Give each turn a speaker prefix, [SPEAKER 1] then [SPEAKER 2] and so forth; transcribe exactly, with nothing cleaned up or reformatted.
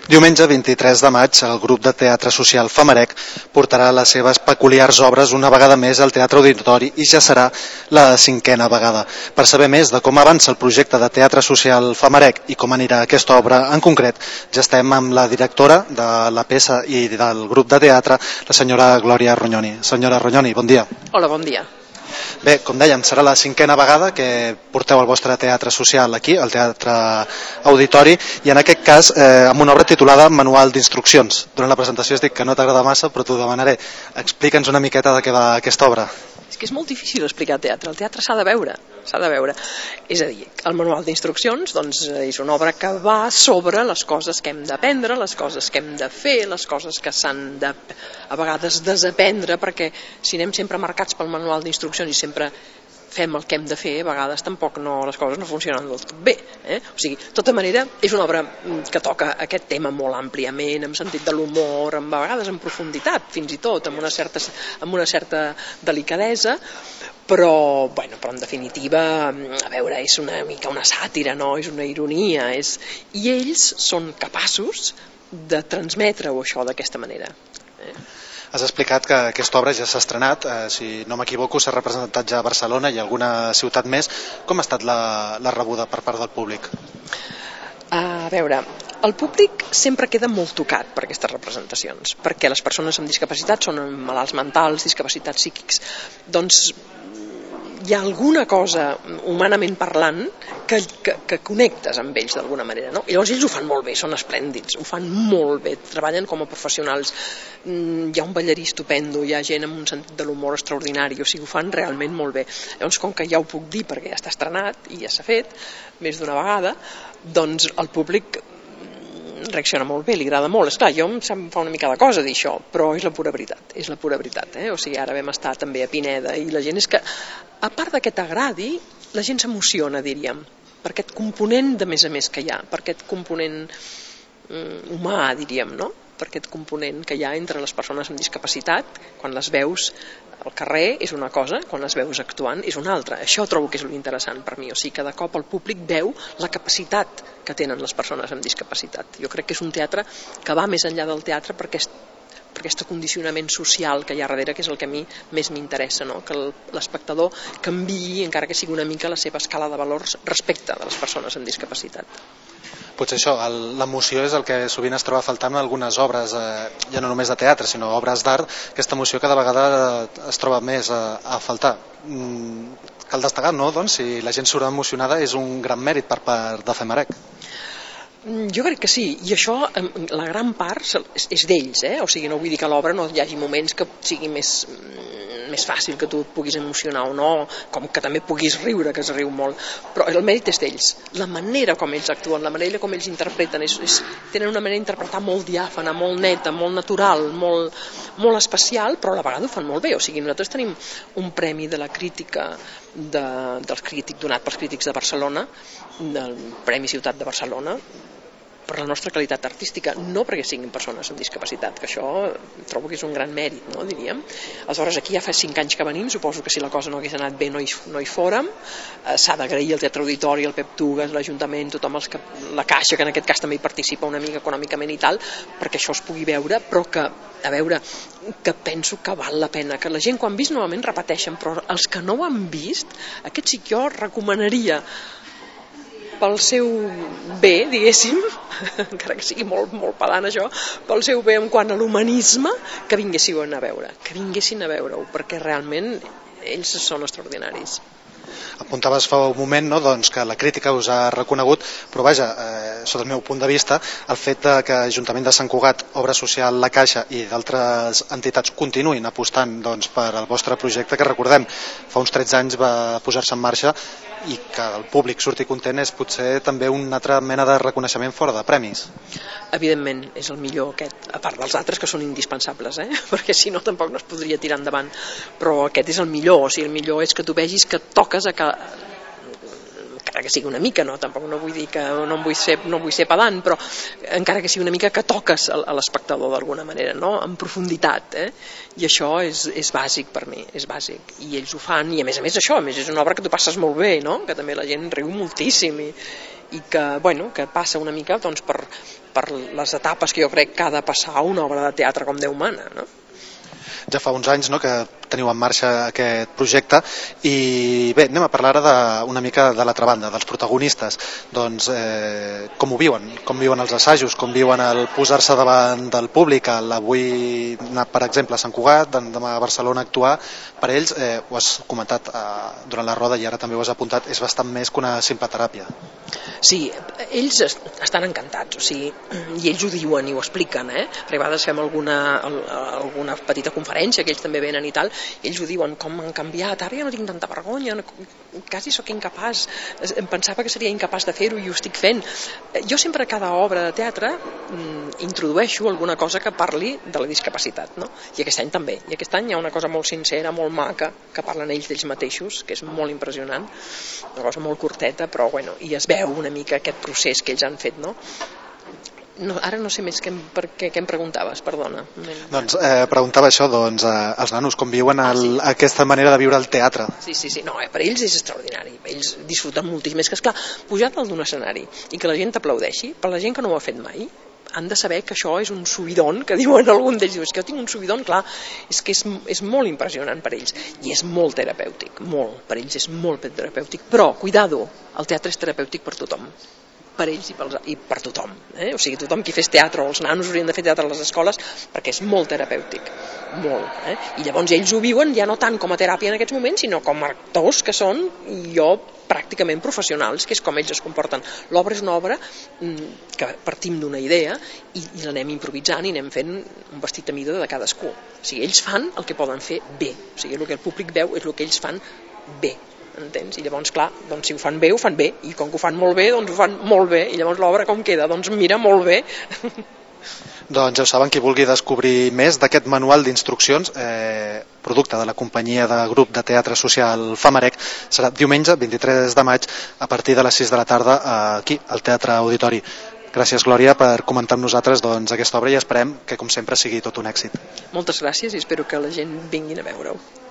[SPEAKER 1] Diumenge vint-i-tres de maig, el grup de teatre social Famarec portarà les seves peculiars obres una vegada més al Teatre Auditori i ja serà la cinquena vegada. Per saber més de com avança el projecte de teatre social Famarec i com anirà aquesta obra en concret, ja estem amb la directora de la peça i del grup de teatre, la senyora Glòria Rognoni. Senyora Rognoni, bon dia.
[SPEAKER 2] Hola, bon dia.
[SPEAKER 1] Bé, com dèiem, serà la cinquena vegada que porteu el vostre teatre social aquí, al Teatre Auditori, i en aquest cas eh, amb una obra titulada Manual d'instruccions. Durant la presentació has dit que no t'agrada massa, però t'ho demanaré. Explica'ns una miqueta de què va aquesta obra.
[SPEAKER 2] És que és molt difícil explicar teatre, el teatre s'ha de veure, s'ha de veure. És a dir, el manual d'instruccions doncs, és una obra que va sobre les coses que hem d'aprendre, les coses que hem de fer, les coses que s'han de, a vegades, desaprendre, perquè si anem sempre marcats pel manual d'instruccions i sempre fem el que hem de fer, a vegades tampoc no, les coses no funcionen del tot bé. Eh? O sigui, de tota manera, és una obra que toca aquest tema molt àmpliament, amb sentit de l'humor, amb, a vegades en profunditat, fins i tot, amb una certa, amb una certa delicadesa, però, bueno, però en definitiva, a veure, és una mica una sàtira, no? És una ironia, és... i ells són capaços de transmetre-ho això d'aquesta manera. Eh?
[SPEAKER 1] Has explicat que aquesta obra ja s'ha estrenat, eh, si no m'equivoco s'ha representat ja a Barcelona i alguna ciutat més. Com ha estat la, la rebuda per part del públic?
[SPEAKER 2] A veure, el públic sempre queda molt tocat per aquestes representacions, perquè les persones amb discapacitat són malalts mentals, discapacitats psíquics. Doncs hi ha alguna cosa, humanament parlant, que, que, que connectes amb ells d'alguna manera, no? I llavors ells ho fan molt bé, són esplèndids, ho fan molt bé, treballen com a professionals, hi ha un ballarí estupendo, hi ha gent amb un sentit de l'humor extraordinari, o sigui, ho fan realment molt bé. Llavors, com que ja ho puc dir perquè ja està estrenat i ja s'ha fet més d'una vegada, doncs el públic reacciona molt bé, li agrada molt. Esclar, jo em fa una mica de cosa dir això, però és la pura veritat, és la pura veritat, eh? O sigui, ara vam estar també a Pineda i la gent és que, a part de que t'agradi, la gent s'emociona, diríem, per aquest component de més a més que hi ha, per aquest component mm, humà, diríem, no? Per aquest component que hi ha entre les persones amb discapacitat, quan les veus al carrer és una cosa, quan les veus actuant és una altra. Això trobo que és l'interessant per mi, o sigui que de cop el públic veu la capacitat que tenen les persones amb discapacitat. Jo crec que és un teatre que va més enllà del teatre per aquest, per aquest condicionament social que hi ha darrere, que és el que a mi més m'interessa, no? Que l'espectador canviï, encara que sigui una mica, la seva escala de valors respecte de les persones amb discapacitat.
[SPEAKER 1] Potser això, l'emoció és el que sovint es troba faltant en algunes obres, eh, ja no només de teatre, sinó obres d'art, aquesta emoció cada vegada es troba més a, a faltar. Mm, cal destacar, no? Doncs, si la gent surt emocionada és un gran mèrit per part de Famarec.
[SPEAKER 2] Jo crec que sí, i això, la gran part és d'ells, eh? O sigui, no vull dir que a l'obra no hi hagi moments que sigui més, més fàcil que tu et puguis emocionar o no, com que també puguis riure, que es riu molt, però el mèrit és d'ells, la manera com ells actuen, la manera com ells interpreten, és, és, tenen una manera d'interpretar molt diàfana, molt neta, molt natural, molt, molt especial, però a la vegada ho fan molt bé. O sigui, nosaltres tenim un premi de la crítica, de, del crític donat pels crítics de Barcelona, del Premi Ciutat de Barcelona, per la nostra qualitat artística, no perquè siguin persones amb discapacitat, que això trobo que és un gran mèrit, no, diríem. Aleshores, aquí ja fa cinc anys que venim, suposo que si la cosa no hagués anat bé no hi, no hi fórem, eh, s'ha d'agrair al Teatre Auditori, al Pep Tugas, l'Ajuntament, tothom, els que, la Caixa, que en aquest cas també hi participa una mica econòmicament i tal, perquè això es pugui veure, però que, a veure, que penso que val la pena, que la gent quan vist novament repeteixen, però els que no ho han vist, aquest sí que jo recomanaria pel seu bé, diguéssim, encara que sigui molt, molt pedant això, pel seu bé en quant a l'humanisme, que vinguéssiu a veure, que vinguessin a veure-ho, perquè realment ells són extraordinaris.
[SPEAKER 1] Apuntaves fa un moment, no, doncs, que la crítica us ha reconegut, però vaja, eh, sota el meu punt de vista, el fet de que l'Ajuntament de Sant Cugat, Obra Social La Caixa i d'altres entitats continuïn apostant doncs, per al vostre projecte, que recordem, fa uns tretze anys va posar-se en marxa, i que el públic surti content és potser també una altra mena de reconeixement fora de premis.
[SPEAKER 2] Evidentment, és el millor aquest, a part dels altres que són indispensables, eh? Perquè si no tampoc no es podria tirar endavant, però aquest és el millor, o sigui, el millor és que tu vegis que toques a que encara que sigui una mica, no? Tampoc no vull dir que no em vull ser, no vull ser pedant, però encara que sigui una mica que toques a l'espectador d'alguna manera, no? En profunditat, eh? I això és, és bàsic per mi, és bàsic, i ells ho fan, i a més a més això, a més és una obra que tu passes molt bé, no? Que també la gent riu moltíssim i, i que, bueno, que passa una mica doncs, per, per les etapes que jo crec que ha de passar una obra de teatre com Déu mana, no?
[SPEAKER 1] Ja fa uns anys, no, que teniu en marxa aquest projecte i bé, anem a parlar ara de, una mica de l'altra banda, dels protagonistes. Doncs eh, com ho viuen? Com viuen els assajos? Com viuen el posar-se davant del públic? Avui anar, per exemple, a Sant Cugat, demà a Barcelona a actuar. Per ells, eh, ho has comentat eh, durant la roda i ara també ho has apuntat, és bastant més que una simple teràpia.
[SPEAKER 2] Sí, ells estan encantats, o sigui, i ells ho diuen i ho expliquen, eh? Perquè a vegades fem alguna, alguna petita conferència que ells també venen i tal, i ells ho diuen, com han canviat, ara ja no tinc tanta vergonya, no, quasi sóc incapaç, em pensava que seria incapaç de fer-ho i ho estic fent. Jo sempre a cada obra de teatre introdueixo alguna cosa que parli de la discapacitat, no? I aquest any també, i aquest any hi ha una cosa molt sincera, molt maca, que parlen ells d'ells mateixos, que és molt impressionant, una cosa molt curteta, però bueno, i es veu una mica aquest procés que ells han fet, no? No, ara no sé més què, per què, què em preguntaves, perdona.
[SPEAKER 1] Doncs eh, preguntava això, doncs, eh, els nanos, com viuen el, ah, sí. aquesta manera de viure el teatre.
[SPEAKER 2] Sí, sí, sí, no, eh, per ells és extraordinari, ells disfruten moltíssim, és que esclar, pujar dalt d'un escenari i que la gent t'aplaudeixi, per la gent que no ho ha fet mai, han de saber que això és un subidon, que diuen algun d'ells, diu, és que jo tinc un subidon, clar, és que és, és molt impressionant per ells, i és molt terapèutic, molt, per ells és molt terapèutic, però, cuidado, el teatre és terapèutic per tothom, per ells i, pels, i per tothom, eh? O sigui, tothom qui fes teatre, o els nanos haurien de fer teatre a les escoles, perquè és molt terapèutic, molt, eh? I llavors ells ho viuen ja no tant com a teràpia en aquests moments, sinó com a actors que són, jo, pràcticament professionals, que és com ells es comporten. L'obra és una obra que partim d'una idea i, i l'anem improvisant i anem fent un vestit a mida de cadascú. O sigui, ells fan el que poden fer bé, o sigui, el que el públic veu és el que ells fan bé, entens? I llavors, clar, doncs si ho fan bé, ho fan bé, i com que ho fan molt bé, doncs ho fan molt bé, i llavors l'obra com queda? Doncs mira, molt bé.
[SPEAKER 1] Doncs ja ho saben, qui vulgui descobrir més d'aquest manual d'instruccions, eh, producte de la companyia de grup de teatre social Famarec, serà diumenge vint-i-tres de maig a partir de les sis de la tarda aquí, al Teatre Auditori. Gràcies, Glòria, per comentar amb nosaltres doncs, aquesta obra i esperem que, com sempre, sigui tot un èxit.
[SPEAKER 2] Moltes gràcies i espero que la gent vinguin a veure-ho.